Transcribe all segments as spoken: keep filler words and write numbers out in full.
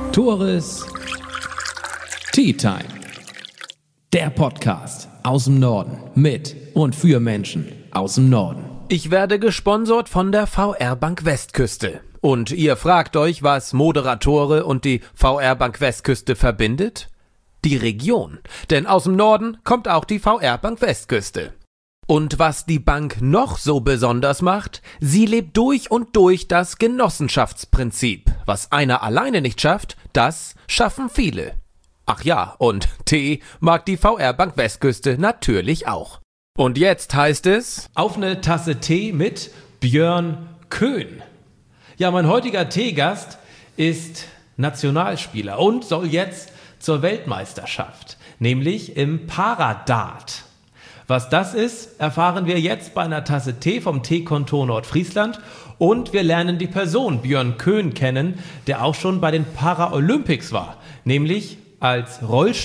Tores Tea Time. Der Podcast aus dem Norden mit und für Menschen aus dem Norden. Ich werde gesponsert von der V R Bank Westküste. Und ihr fragt euch, was Moderatore und die V R Bank Westküste verbindet? Die Region. Denn aus dem Norden kommt auch die V R Bank Westküste. Und was die Bank noch so besonders macht, sie lebt durch und durch das Genossenschaftsprinzip. Was einer alleine nicht schafft, das schaffen viele. Ach ja, und Tee mag die V R Bank Westküste natürlich auch. Und jetzt heißt es... Auf eine Tasse Tee mit Björn Köhn. Ja, mein heutiger Teegast ist Nationalspieler und soll jetzt zur Weltmeisterschaft, nämlich im Paradart. Was das ist, erfahren wir jetzt bei einer Tasse Tee vom Teekontor Nordfriesland und wir lernen die Person Björn Köhn kennen, der auch schon bei den Paralympics war, nämlich als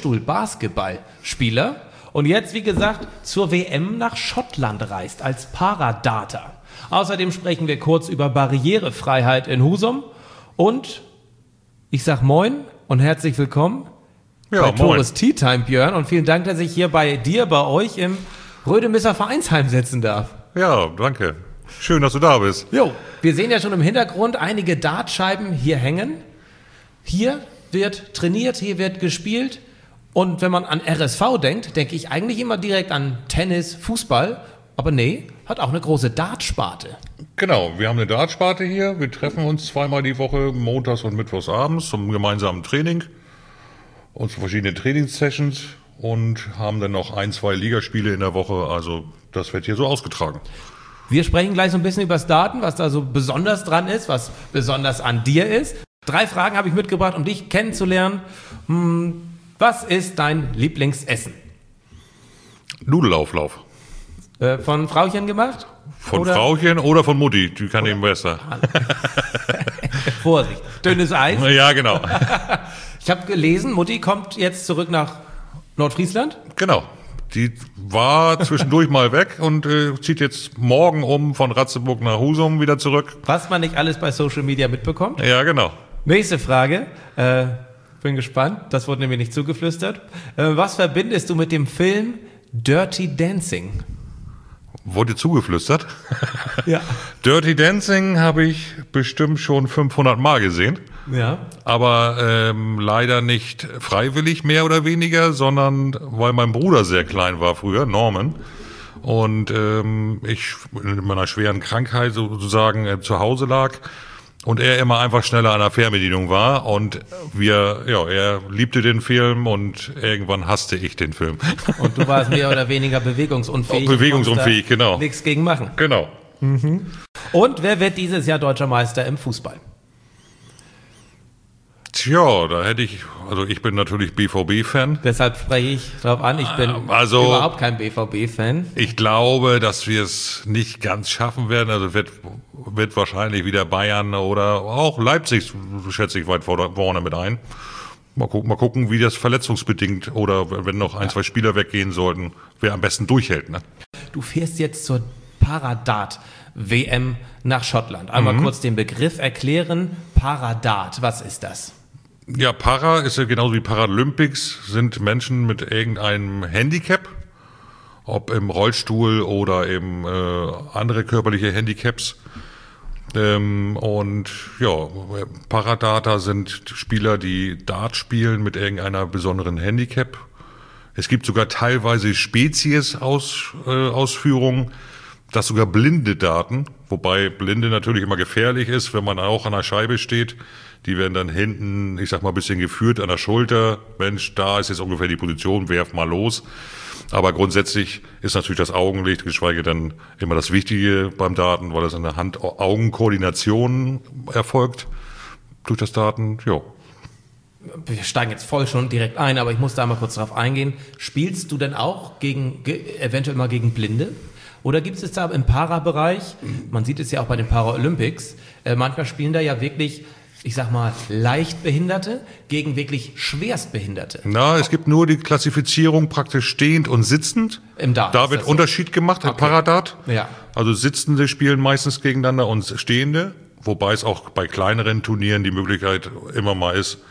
Rollstuhl-Basketballspieler und jetzt, wie gesagt, zur W M nach Schottland reist als Paradarter. Außerdem sprechen wir kurz über Barrierefreiheit in Husum und ich sag moin und herzlich willkommen. Ja, bei Tores Tea Time, Björn. Und vielen Dank, dass ich hier bei dir, bei euch im Rödemisser Vereinsheim sitzen darf. Ja, danke. Schön, dass du da bist. Jo, wir sehen ja schon im Hintergrund einige Dartscheiben hier hängen. Hier wird trainiert, hier wird gespielt. Und wenn man an R S V denkt, denke ich eigentlich immer direkt an Tennis, Fußball. Aber nee, hat auch eine große Dartsparte. Genau, wir haben eine Dartsparte hier. Wir treffen uns zweimal die Woche, montags und mittwochs abends zum gemeinsamen Training. Und zu verschiedenen Trainingssessions und haben dann noch ein, zwei Ligaspiele in der Woche. Also das wird hier so ausgetragen. Wir sprechen gleich so ein bisschen über das Darten, was da so besonders dran ist, was besonders an dir ist. Drei Fragen habe ich mitgebracht, um dich kennenzulernen. Hm, was ist dein Lieblingsessen? Nudelauflauf. Äh, von Frauchen gemacht? Von oder? Frauchen oder von Mutti, die kann eben besser. Vorsicht, dünnes Eis. Ja, genau. Ich habe gelesen, Mutti kommt jetzt zurück nach Nordfriesland. Genau. Die war zwischendurch mal weg und äh, zieht jetzt morgen um von Ratzeburg nach Husum wieder zurück. Was man nicht alles bei Social Media mitbekommt. Ja, genau. Nächste Frage. Äh, bin gespannt. Das wurde nämlich nicht zugeflüstert. Äh, was verbindest du mit dem Film Dirty Dancing? Wurde zugeflüstert? Ja. Dirty Dancing habe ich bestimmt schon fünfhundert Mal gesehen. Ja. Aber ähm, leider nicht freiwillig mehr oder weniger, sondern weil mein Bruder sehr klein war früher, Norman. Und ähm, ich in meiner schweren Krankheit sozusagen äh, zu Hause lag. Und er immer einfach schneller an der Fernbedienung war und wir, ja, er liebte den Film und irgendwann hasste ich den Film. Und du warst mehr oder weniger bewegungsunfähig. Oh, bewegungsunfähig, genau. Nichts gegen machen. Genau. Mhm. Und wer wird dieses Jahr Deutscher Meister im Fußball? Tja, da hätte ich, also ich bin natürlich B V B-Fan. Deshalb spreche ich drauf an, ich bin also, überhaupt kein B V B-Fan. Ich glaube, dass wir es nicht ganz schaffen werden. Also wird, wird wahrscheinlich wieder Bayern oder auch Leipzig, schätze ich, weit vorne mit ein. Mal gucken, mal gucken, wie das verletzungsbedingt oder wenn noch ein, ja. zwei Spieler weggehen sollten, wer am besten durchhält. Ne? Du fährst jetzt zur Paradart-W M nach Schottland. Einmal mhm. kurz den Begriff erklären. Paradart, was ist das? Ja, Para ist ja genauso wie Paralympics, sind Menschen mit irgendeinem Handicap, ob im Rollstuhl oder eben äh, andere körperliche Handicaps. Ähm, und ja, Paradarter sind Spieler, die Dart spielen mit irgendeiner besonderen Handicap. Es gibt sogar teilweise Spezies-Ausführungen, dass sogar Blinde darten, wobei Blinde natürlich immer gefährlich ist, wenn man auch an der Scheibe steht. Die werden dann hinten, ich sag mal, ein bisschen geführt an der Schulter. Mensch, da ist jetzt ungefähr die Position, werf mal los. Aber grundsätzlich ist natürlich das Augenlicht, geschweige denn immer das Wichtige beim Daten, weil das an der Hand-Augen-Koordination erfolgt durch das Daten, ja. Wir steigen jetzt voll schon direkt ein, aber ich muss da mal kurz drauf eingehen. Spielst du denn auch gegen, eventuell mal gegen Blinde? Oder gibt es da im Para-Bereich, man sieht es ja auch bei den Paralympics, äh, manchmal spielen da ja wirklich, ich sag mal, Leichtbehinderte gegen wirklich Schwerstbehinderte. Na, es gibt nur die Klassifizierung praktisch stehend und sitzend. Im Dart. Da wird so? Unterschied gemacht im okay. Paradart. Ja. Also Sitzende spielen meistens gegeneinander und Stehende, wobei es auch bei kleineren Turnieren die Möglichkeit immer mal ist,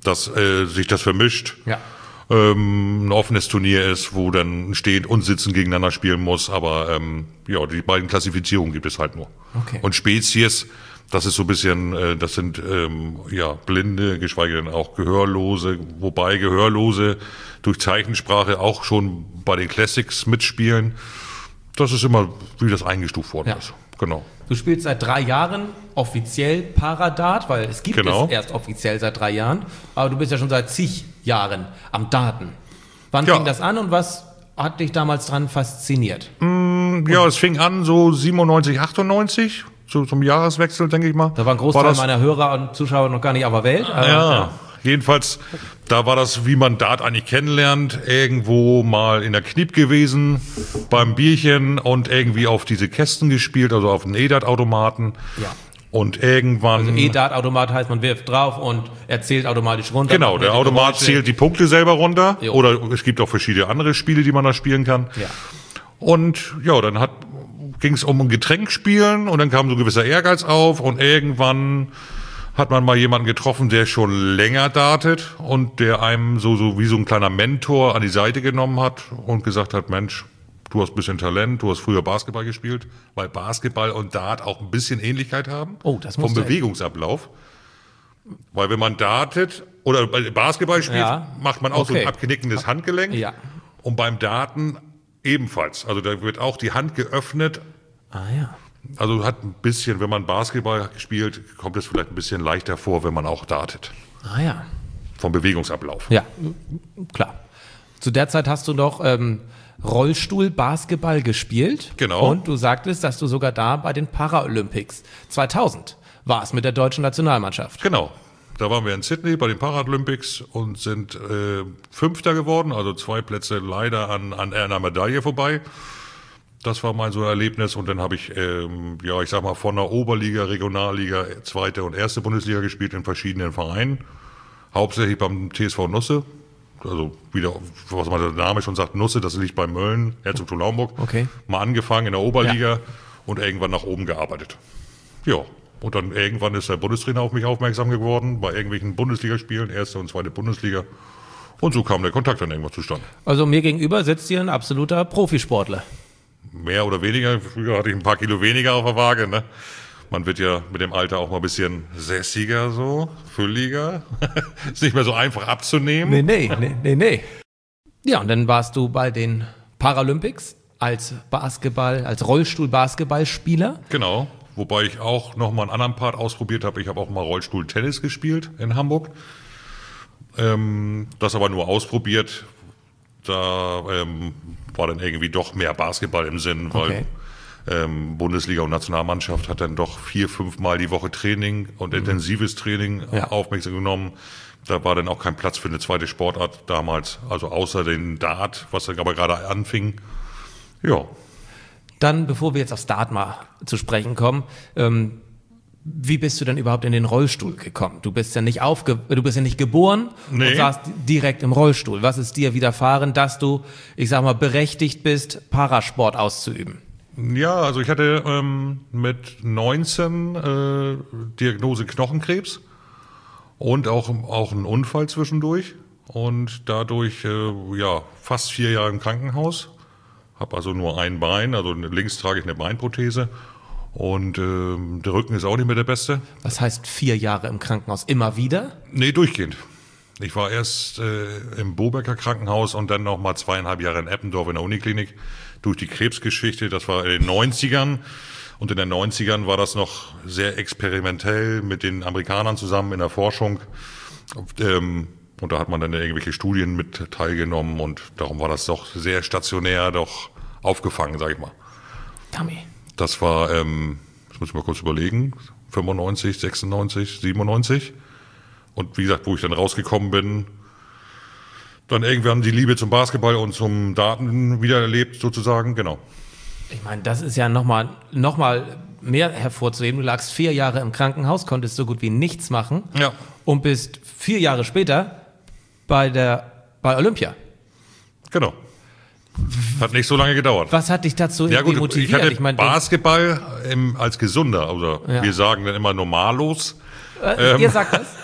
dass äh, sich das vermischt. Ja. Ähm, ein offenes Turnier ist, wo dann Stehen und Sitzen gegeneinander spielen muss. Aber ähm, ja, die beiden Klassifizierungen gibt es halt nur. Okay. Und Spezies, das ist so ein bisschen, äh, das sind ähm, ja Blinde, geschweige denn auch Gehörlose, wobei Gehörlose durch Zeichensprache auch schon bei den Classics mitspielen. Das ist immer, wie das eingestuft worden Ja. ist. Genau. Du spielst seit drei Jahren offiziell Paradart, weil es gibt Genau. es erst offiziell seit drei Jahren. Aber du bist ja schon seit zig Jahren am Daten. Wann Ja. fing das an und was hat dich damals dran fasziniert? Ja, es fing an so siebenundneunzig, achtundneunzig, so zum Jahreswechsel, denke ich mal. Da war ein Großteil das- meiner Hörer und Zuschauer noch gar nicht auf der Welt. Aber, Ja, jedenfalls, da war das, wie man Dart eigentlich kennenlernt, irgendwo mal in der Kniep gewesen, beim Bierchen und irgendwie auf diese Kästen gespielt, also auf den E-Dart-Automaten. Ja. Und irgendwann... Also E-Dart-Automat heißt, man wirft drauf und er zählt automatisch runter. Genau, Macht der die Automat Geräusche. zählt die Punkte selber runter. Jo. Oder es gibt auch verschiedene andere Spiele, die man da spielen kann. Ja. Und ja, dann hat ging es um ein Getränk spielen und dann kam so ein gewisser Ehrgeiz auf und irgendwann hat man mal jemanden getroffen, der schon länger dartet und der einem so, so wie so ein kleiner Mentor an die Seite genommen hat und gesagt hat, Mensch, du hast ein bisschen Talent, du hast früher Basketball gespielt, weil Basketball und Dart auch ein bisschen Ähnlichkeit haben. Oh, das Vom musst du- Bewegungsablauf. Weil wenn man dartet oder Basketball spielt, Ja. macht man auch so Okay. ein abknickendes Handgelenk. Ja. Und beim Daten ebenfalls. Also da wird auch die Hand geöffnet. Ah ja. Also hat ein bisschen, wenn man Basketball spielt, kommt es vielleicht ein bisschen leichter vor, wenn man auch dartet. Ah ja. Vom Bewegungsablauf. Ja, klar. Zu der Zeit hast du doch ähm, Rollstuhl-Basketball gespielt. Genau. Und du sagtest, dass du sogar da bei den Paralympics zweitausend warst mit der deutschen Nationalmannschaft. Genau. Da waren wir in Sydney bei den Paralympics und sind äh, Fünfter geworden, also zwei Plätze leider an, an einer Medaille vorbei. Das war mein so ein Erlebnis und dann habe ich, ähm, ja, ich sag mal, von der Oberliga, Regionalliga, zweite und erste Bundesliga gespielt in verschiedenen Vereinen. Hauptsächlich beim T S V Nusse, also wieder, was man der Name schon sagt, Nusse, das liegt bei Mölln, Herzogtum Naumburg. Okay. Mal angefangen in der Oberliga und irgendwann nach oben gearbeitet. Ja, und dann irgendwann ist der Bundestrainer auf mich aufmerksam geworden, bei irgendwelchen Bundesligaspielen, erste und zweite Bundesliga. Und so kam der Kontakt dann irgendwann zustande. Also mir gegenüber sitzt hier ein absoluter Profisportler. Mehr oder weniger, früher hatte ich ein paar Kilo weniger auf der Waage, ne? Man wird ja mit dem Alter auch mal ein bisschen sässiger so, fülliger. Ist nicht mehr so einfach abzunehmen. Nee, nee, nee, nee, nee. Ja, und dann warst du bei den Paralympics als Basketball, als Rollstuhl-Basketballspieler. Genau, wobei ich auch noch mal einen anderen Part ausprobiert habe. Ich habe auch mal Rollstuhl-Tennis gespielt in Hamburg. Ähm, das aber nur ausprobiert. Da ähm, war dann irgendwie doch mehr Basketball im Sinn, weil Okay. ähm, Bundesliga und Nationalmannschaft hat dann doch vier, fünf Mal die Woche Training und intensives Training Ja. aufmerksam genommen. Da war dann auch kein Platz für eine zweite Sportart damals, also außer den Dart, was dann aber gerade anfing. Ja, Dann, bevor wir jetzt aufs Dart mal zu sprechen kommen, ähm, wie bist du denn überhaupt in den Rollstuhl gekommen? Du bist ja nicht aufge du bist ja nicht geboren Nee. und saßt direkt im Rollstuhl. Was ist dir widerfahren, dass du, ich sag mal, berechtigt bist, Parasport auszuüben? Ja, also ich hatte ähm, mit neunzehn äh, Diagnose Knochenkrebs und auch, auch einen Unfall zwischendurch und dadurch äh, ja fast vier Jahre im Krankenhaus. Habe also nur ein Bein, also links trage ich eine Beinprothese und ähm, der Rücken ist auch nicht mehr der beste. Was heißt vier Jahre im Krankenhaus? Immer wieder? Nee, durchgehend. Ich war erst äh, im Bobecker Krankenhaus und dann noch mal zweieinhalb Jahre in Eppendorf in der Uniklinik durch die Krebsgeschichte. Das war in den neunzigern. Und in den neunzigern war das noch sehr experimentell mit den Amerikanern zusammen in der Forschung. Ähm, und da hat man dann irgendwelche Studien mit teilgenommen und darum war das doch sehr stationär, doch aufgefangen, sag ich mal. Dummy. Das war, ähm, das muss ich mal kurz überlegen, fünfundneunzig, sechsundneunzig, siebenundneunzig. Und wie gesagt, wo ich dann rausgekommen bin, dann irgendwann die Liebe zum Basketball und zum Daten wieder erlebt, sozusagen, genau. Ich meine, das ist ja nochmal noch mal mehr hervorzuheben. Du lagst vier Jahre im Krankenhaus, konntest so gut wie nichts machen Ja. und bist vier Jahre später bei der bei Olympia. Genau. Hat nicht so lange gedauert. Was hat dich dazu Ja irgendwie gut, motiviert? ich hatte Ich meine, Basketball im, als Gesunder, oder Ja. wir sagen dann immer normallos. äh, ähm, ihr sagt das?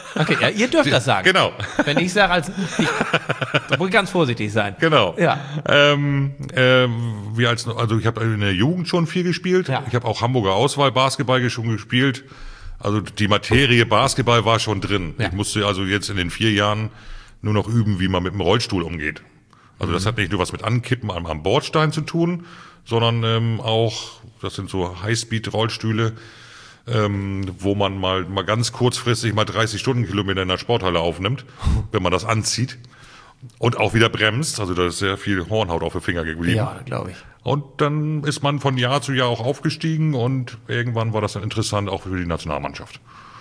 Okay, ja, ihr dürft das sagen. Genau. Wenn ich sage, als ich, da muss ich ganz vorsichtig sein. Genau. Ja. Ähm, ähm, wir als, also ich habe in der Jugend schon viel gespielt. Ja. Ich habe auch Hamburger Auswahl Basketball schon gespielt. Also die Materie Basketball war schon drin. Ja. Ich musste also jetzt in den vier Jahren nur noch üben, wie man mit dem Rollstuhl umgeht. Also das hat nicht nur was mit Ankippen am, am Bordstein zu tun, sondern ähm, auch, das sind so Highspeed-Rollstühle, ähm, wo man mal, mal ganz kurzfristig mal dreißig Stundenkilometer in der Sporthalle aufnimmt, wenn man das anzieht. Und auch wieder bremst, also da ist sehr viel Hornhaut auf den Finger geblieben. Ja, glaube ich. Und dann ist man von Jahr zu Jahr auch aufgestiegen und irgendwann war das dann interessant, auch für die Nationalmannschaft.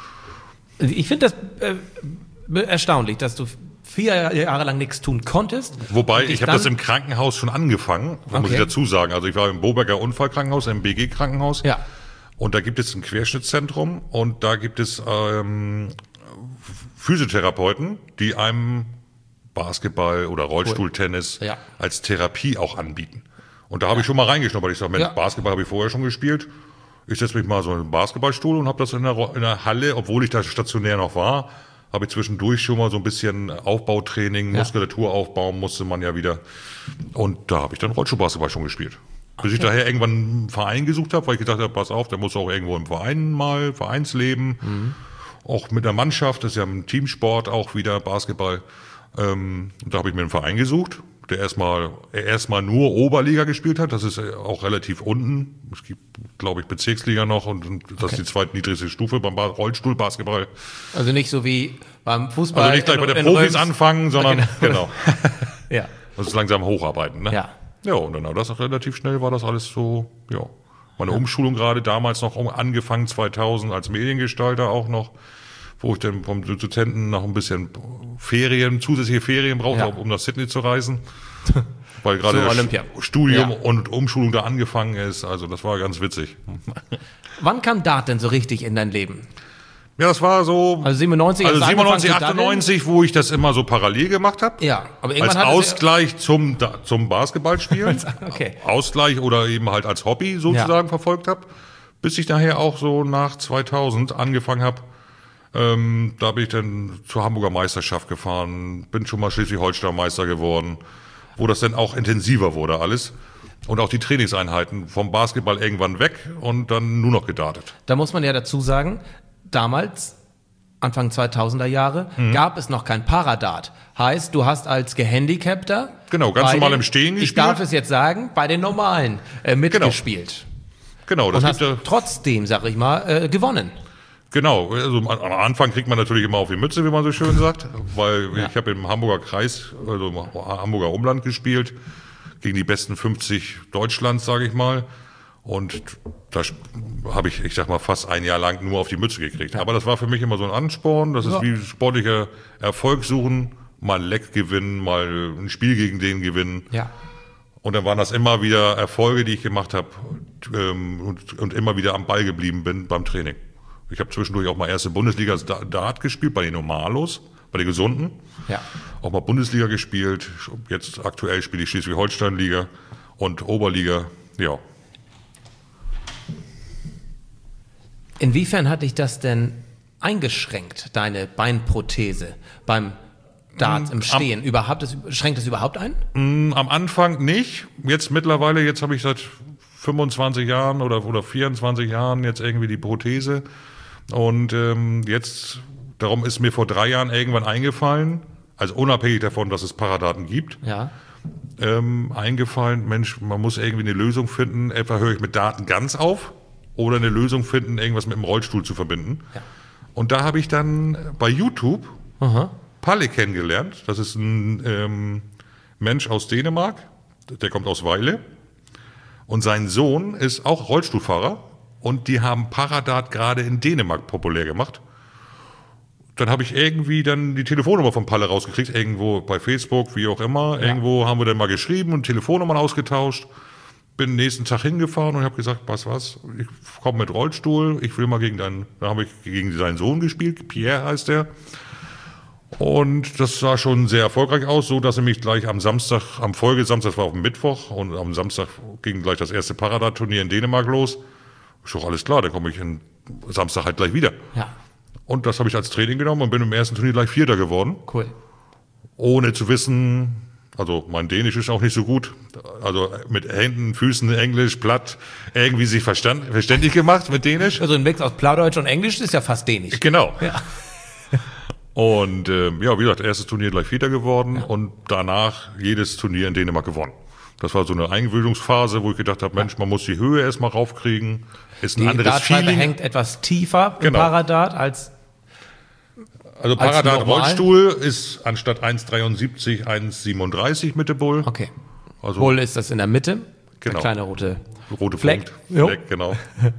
Ich finde das äh, erstaunlich, dass du vier Jahre lang nichts tun konntest. Wobei, und ich dich habe das dann- im Krankenhaus schon angefangen, muss Okay. ich dazu sagen. Also ich war im Boberger Unfallkrankenhaus, im B G-Krankenhaus. Ja. Und da gibt es ein Querschnittszentrum und da gibt es ähm, Physiotherapeuten, die einem Basketball oder Rollstuhltennis Ja. als Therapie auch anbieten. Und da habe ich schon mal reingeschnuppert. Ich sage, Mensch, Ja. Basketball habe ich vorher schon gespielt. Ich setze mich mal so in den Basketballstuhl und habe das in der, Ro- in der Halle, obwohl ich da stationär noch war, habe ich zwischendurch schon mal so ein bisschen Aufbautraining, Ja. Muskulatur aufbauen musste man ja wieder. Und da habe ich dann Rollstuhlbasketball schon gespielt. Bis ich daher irgendwann einen Verein gesucht habe, weil ich gedacht habe, pass auf, der muss auch irgendwo im Verein mal, Vereinsleben, Mhm. auch mit der Mannschaft, das ist ja ein Teamsport auch wieder, Basketball. Ähm, und da habe ich mir einen Verein gesucht, der erstmal erstmal nur Oberliga gespielt hat. Das ist auch relativ unten. Es gibt, glaube ich, Bezirksliga noch und, und das ist die zweitniedrigste Stufe beim Ba- Rollstuhlbasketball. Also nicht so wie beim Fußball. Also nicht gleich bei in- der in Profis Röms. anfangen, sondern genau. Ja. Das ist langsam hocharbeiten, ne? Ja. Ja, und dann war das auch relativ schnell, war das alles so, ja. Meine Umschulung gerade damals noch um- angefangen, zweitausend als Mediengestalter auch noch, wo ich dann vom Dozenten noch ein bisschen Ferien, zusätzliche Ferien brauchte, Ja. um nach Sydney zu reisen. Weil gerade Zu das Olympia. Studium Ja. und Umschulung da angefangen ist, also das war ganz witzig. Wann kam Dart denn so richtig in dein Leben? Ja, das war so, Also siebenundneunzig, also hast du angefangen siebenundneunzig, zu daddeln? achtundneunzig, wo ich das immer so parallel gemacht habe. Ja, aber Als irgendwann hat es Ausgleich zum, Da- zum Basketballspielen. Okay. Ausgleich oder eben halt als Hobby sozusagen verfolgt habe. Bis ich nachher auch so nach zweitausend angefangen habe. Ähm, da bin ich dann zur Hamburger Meisterschaft gefahren, bin schon mal Schleswig-Holstein Meister geworden, wo das dann auch intensiver wurde alles. Und auch die Trainingseinheiten vom Basketball irgendwann weg und dann nur noch gedartet. Da muss man ja dazu sagen, damals, Anfang zweitausender Jahre, Mhm. gab es noch kein Paradart. Heißt, du hast als Gehandicapter Genau, ganz bei normal den- im Stehen Ich gespielt. darf es jetzt sagen, bei den Normalen äh, mitgespielt. Genau, das Und gibt hast ja, trotzdem, sag ich mal, äh, gewonnen. genau. Also am am Anfang kriegt man natürlich immer auf die Mütze, wie man so schön sagt, weil Ja. ich habe im Hamburger Kreis, also im Hamburger Umland gespielt, gegen die besten fünfzig Deutschlands, sage ich mal. Und da habe ich, ich sag mal, fast ein Jahr lang nur auf die Mütze gekriegt. Aber das war für mich immer so ein Ansporn. Das ist Ja. wie sportlicher Erfolg suchen, mal ein Leck gewinnen, mal ein Spiel gegen den gewinnen. Ja. Und dann waren das immer wieder Erfolge, die ich gemacht habe ähm, und, und immer wieder am Ball geblieben bin beim Training. Ich habe zwischendurch auch mal erste Bundesliga Da- Dart gespielt, bei den Normalos, bei den Gesunden. Ja. Auch mal Bundesliga gespielt. Jetzt aktuell spiele ich Schleswig-Holstein-Liga und Oberliga. Ja. Inwiefern hat dich das denn eingeschränkt, deine Beinprothese beim Dart im Stehen? Überhaupt, das, schränkt das überhaupt ein? Am Anfang nicht. Jetzt mittlerweile, jetzt habe ich seit fünfundzwanzig Jahren oder, oder vierundzwanzig Jahren jetzt irgendwie die Prothese. Und ähm, jetzt, darum ist mir vor drei Jahren irgendwann eingefallen, also unabhängig davon, dass es Paradaten gibt, Ja. ähm, eingefallen, Mensch, man muss irgendwie eine Lösung finden. Etwa höre ich mit Daten ganz auf oder eine Lösung finden, irgendwas mit dem Rollstuhl zu verbinden. Ja. Und da habe ich dann bei YouTube Aha. Palle kennengelernt. Das ist ein ähm, Mensch aus Dänemark, der kommt aus Weile. Und sein Sohn ist auch Rollstuhlfahrer. Und die haben Paradart gerade in Dänemark populär gemacht. Dann habe ich irgendwie dann die Telefonnummer von Palle rausgekriegt, irgendwo bei Facebook, wie auch immer. Ja. Irgendwo haben wir dann mal geschrieben und Telefonnummern ausgetauscht. Bin nächsten Tag hingefahren und habe gesagt, was, was, ich komme mit Rollstuhl, ich will mal gegen deinen, da habe ich gegen seinen Sohn gespielt, Pierre heißt der. Und das sah schon sehr erfolgreich aus, so dass er mich gleich am Samstag, am Folgesamstag, das war auf dem Mittwoch, und am Samstag ging gleich das erste Paradart-Turnier in Dänemark los. Ist doch alles klar, dann komme ich in Samstag halt gleich wieder. Ja. Und das habe ich als Training genommen und bin im ersten Turnier gleich Vierter geworden. Cool. Ohne zu wissen, also mein Dänisch ist auch nicht so gut. Also mit Händen, Füßen, Englisch, platt, irgendwie sich verstand, verständlich gemacht mit Dänisch. Also ein Mix aus Plattdeutsch und Englisch ist ja fast Dänisch. Genau. Ja. Und äh, ja, wie gesagt, erstes Turnier gleich Vierter geworden ja. und danach jedes Turnier in Dänemark gewonnen. Das war so eine Eingewöhnungsphase, wo ich gedacht habe, Mensch, man muss die Höhe erstmal raufkriegen. Ist ein die anderes Dartscheibe Feeling. hängt etwas tiefer im Genau. Paradart als Also als Paradart normal? Rollstuhl ist anstatt eins Komma dreiundsiebzig eins Komma siebenunddreißig Mitte Bull. Okay. Also Bull ist das in der Mitte. Genau. Der kleine rote rote Fleck. Punkt. Jo. Fleck, genau.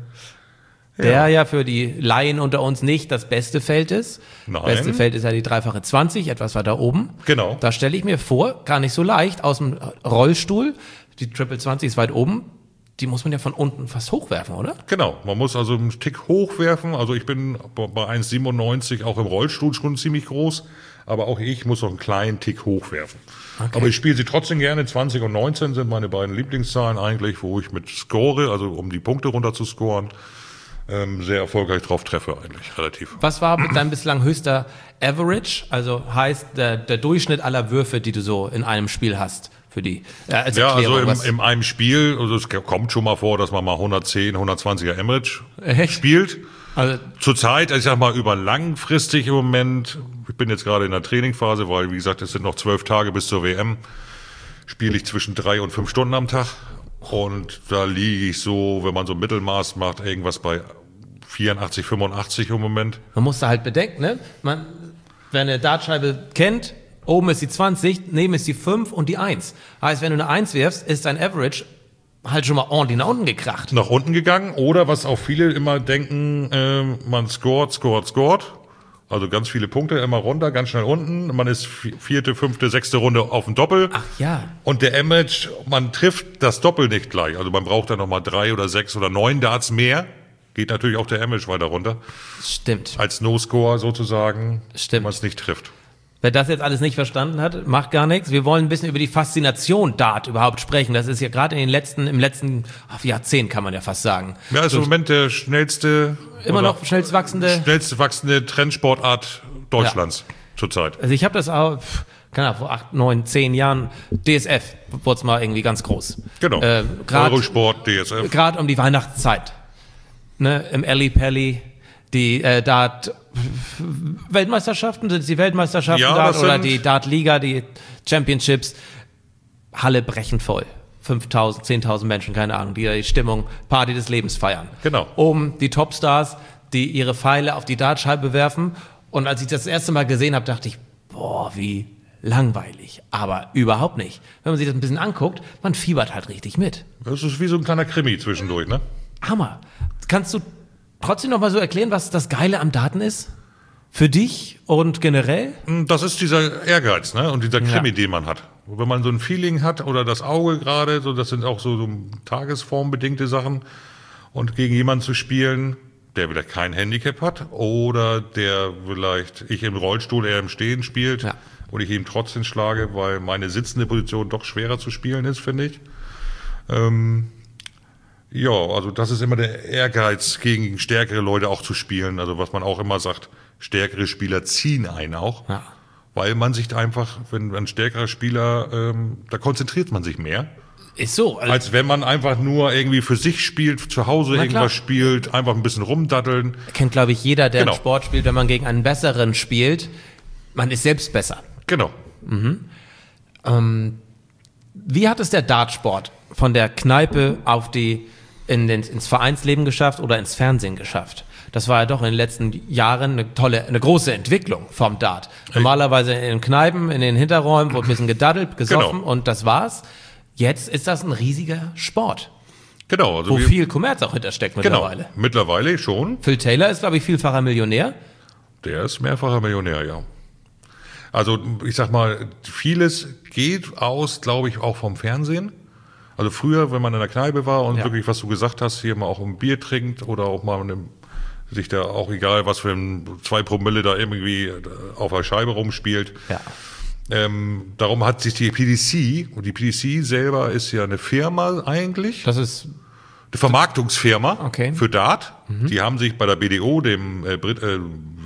Der Ja. ja für die Laien unter uns nicht das beste Feld ist. Nein. Beste Feld ist ja die dreifache zwanzig, etwas weiter oben. Genau. Da stelle ich mir vor, gar nicht so leicht, aus dem Rollstuhl, die Triple zwanzig ist weit oben, die muss man ja von unten fast hochwerfen, oder? Genau, man muss also einen Tick hochwerfen. Also ich bin bei eins Komma siebenundneunzig auch im Rollstuhl schon ziemlich groß, aber auch ich muss noch einen kleinen Tick hochwerfen. Okay. Aber ich spiele sie trotzdem gerne. zwanzig und neunzehn sind meine beiden Lieblingszahlen eigentlich, wo ich mit score, also um die Punkte runter zu scoren, ähm, sehr erfolgreich drauf treffe eigentlich, relativ. Was war dein bislang höchster Average? Also heißt der, der Durchschnitt aller Würfe, die du so in einem Spiel hast? Für die, äh, als Ja, Erklärung, also was- im, in einem Spiel, also es kommt schon mal vor, dass man mal hundertzehn, hundertzwanziger Average Echt? spielt. also, Zurzeit, ich sag mal, über langfristig im Moment, ich bin jetzt gerade in der Trainingphase, weil, wie gesagt, es sind noch zwölf Tage bis zur W M, spiele ich zwischen drei und fünf Stunden am Tag. Und da liege ich so, wenn man so Mittelmaß macht, irgendwas bei vierundachtzig, fünfundachtzig im Moment. man muss da halt bedenken, ne? Man, wer eine Dartscheibe kennt, oben ist die zwanzig, neben ist die fünf und die eins. Heißt, wenn du eine eins wirfst, ist dein Average halt schon mal ordentlich nach unten gekracht. Nach unten gegangen oder was auch viele immer denken, äh, man scoret, scoret, scoret. Also ganz viele Punkte, immer runter, ganz schnell unten. Man ist vierte, fünfte, sechste Runde auf dem Doppel. Ach ja. Und der Average, man trifft das Doppel nicht gleich. Also man braucht dann nochmal drei oder sechs oder neun Darts mehr. Geht natürlich auch der Average weiter runter. Stimmt. Als No-Score sozusagen, Stimmt. wenn man es nicht trifft. Wer das jetzt alles nicht verstanden hat, macht gar nichts. Wir wollen ein bisschen über die Faszination Dart überhaupt sprechen. Das ist ja gerade in den letzten, im letzten ach, Jahrzehnt, kann man ja fast sagen. Ja, ist im Moment der schnellste, Immer oder noch schnellst wachsende. schnellste wachsende Trendsportart Deutschlands zurzeit. Also ich habe das auch, pff, keine Ahnung, vor acht, neun, zehn Jahren, D S F wurde es mal irgendwie ganz groß. Genau. Äh, Gerade Eurosport, D S F. gerade um die Weihnachtszeit. Ne, im Elli Pelli, die äh, Dart Weltmeisterschaften, sind es die Weltmeisterschaften Ja, Dart das oder sind- die Dart Liga, die Championships, Halle brechend voll. fünftausend, zehntausend Menschen, keine Ahnung, die da die Stimmung, Party des Lebens feiern. Genau. Oben die Topstars, die ihre Pfeile auf die Dartscheibe werfen. Und als ich das, das erste Mal gesehen habe, dachte ich, boah, wie langweilig. Aber überhaupt nicht. Wenn man sich das ein bisschen anguckt, man fiebert halt richtig mit. Das ist wie so ein kleiner Krimi zwischendurch, ne? Hammer. Kannst du trotzdem noch mal so erklären, was das Geile am Daten ist? Für dich und generell? Das ist dieser Ehrgeiz, ne? Und dieser Krimi, Ja. den man hat. Wenn man so ein Feeling hat oder das Auge gerade, so, das sind auch so, so tagesformbedingte Sachen. Und gegen jemanden zu spielen, der vielleicht kein Handicap hat oder der vielleicht ich im Rollstuhl, er im Stehen spielt Ja. und ich ihm trotzdem schlage, weil meine sitzende Position doch schwerer zu spielen ist, finde ich. Ähm, ja, also das ist immer der Ehrgeiz, gegen stärkere Leute auch zu spielen. Also was man auch immer sagt, stärkere Spieler ziehen einen auch. Ja. Weil man sich einfach, wenn ein stärkerer Spieler, ähm, da konzentriert man sich mehr. Ist so. Also, Als wenn man einfach nur irgendwie für sich spielt, zu Hause Na irgendwas klar. spielt, einfach ein bisschen rumdatteln. kennt, glaube ich, jeder, der Genau. einen Sport spielt, wenn man gegen einen Besseren spielt, man ist selbst besser. Genau. Wie hat es der Dartsport von der Kneipe auf die, in den, ins Vereinsleben geschafft oder ins Fernsehen geschafft? Das war ja doch in den letzten Jahren eine tolle, eine große Entwicklung vom Dart. Normalerweise in den Kneipen, in den Hinterräumen wurde ein bisschen gedaddelt, gesoffen Genau. und das war's. Jetzt ist das ein riesiger Sport, Genau. Also wo wir, viel Kommerz auch hintersteckt genau. mittlerweile. Mittlerweile schon. Phil Taylor ist, glaube ich, vielfacher Millionär. Der ist mehrfacher Millionär, ja. Also ich sag mal, vieles geht aus, glaube ich, auch vom Fernsehen. Also früher, wenn man in der Kneipe war und Ja. wirklich, was du gesagt hast, hier mal auch ein Bier trinkt oder auch mal eine, sich da auch egal, was für ein zwei Promille da irgendwie auf der Scheibe rumspielt. Ja. Ähm, darum hat sich die P D C, und die P D C selber ist ja eine Firma eigentlich, Das ist, eine Vermarktungsfirma Okay. für Dart. Die haben sich bei der B D O, dem äh, Brit äh,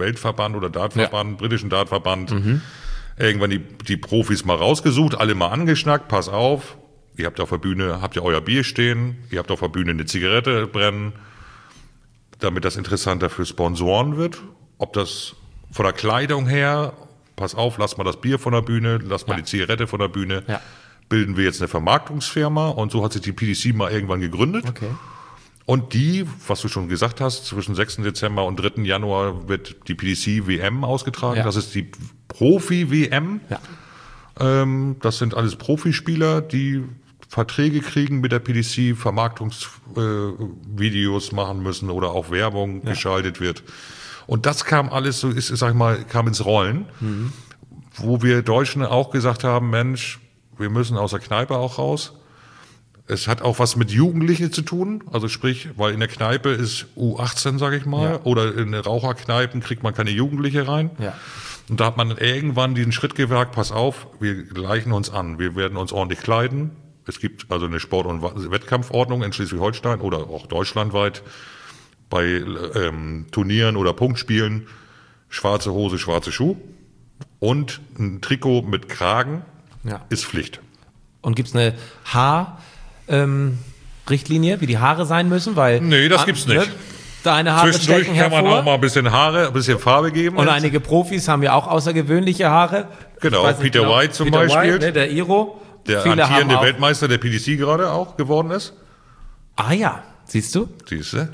Weltverband oder Dartverband, Ja. britischen Dartverband, mhm. irgendwann die, die Profis mal rausgesucht, alle mal angeschnackt, pass auf, ihr habt auf der Bühne, habt ihr euer Bier stehen, ihr habt auf der Bühne eine Zigarette brennen, damit das interessanter für Sponsoren wird. Ob das von der Kleidung her, pass auf, lass mal das Bier von der Bühne, lass mal Ja. die Zigarette von der Bühne, Ja. bilden wir jetzt eine Vermarktungsfirma und so hat sich die P D C mal irgendwann gegründet. Okay. Und die, was du schon gesagt hast, zwischen sechsten Dezember und dritten Januar wird die P D C W M ausgetragen. Ja. Das ist die Profi-W M. Ja. Ähm, das sind alles Profispieler, die Verträge kriegen mit der P D C, Vermarktungsvideos äh, machen müssen oder auch Werbung ja. geschaltet wird. Und das kam alles so, ist, sag ich mal, kam ins Rollen, mhm. wo wir Deutschen auch gesagt haben, Mensch, wir müssen aus der Kneipe auch raus. Es hat auch was mit Jugendlichen zu tun, also sprich, weil in der Kneipe ist U achtzehn, sage ich mal, ja. oder in Raucherkneipen kriegt man keine Jugendliche rein. Ja. Und da hat man irgendwann diesen Schritt gewagt, pass auf, wir gleichen uns an, wir werden uns ordentlich kleiden. Es gibt also eine Sport- und Wettkampfordnung in Schleswig-Holstein oder auch deutschlandweit bei ähm, Turnieren oder Punktspielen, schwarze Hose, schwarze Schuh und ein Trikot mit Kragen Ja. ist Pflicht. Und gibt's eine Haar- Ähm, Richtlinie, wie die Haare sein müssen, weil nee, das gibt's nicht. Ne, deine Haare Zwischendurch stechen kann hervor. man auch mal ein bisschen Haare, ein bisschen Farbe geben. Und einige Profis haben ja auch außergewöhnliche Haare. Genau, Peter genau. White zum Peter Beispiel. White, ne, der Iro. Der Viele amtierende haben auch, Weltmeister der P D C gerade auch geworden ist. Ah ja, siehst du? Siehst du?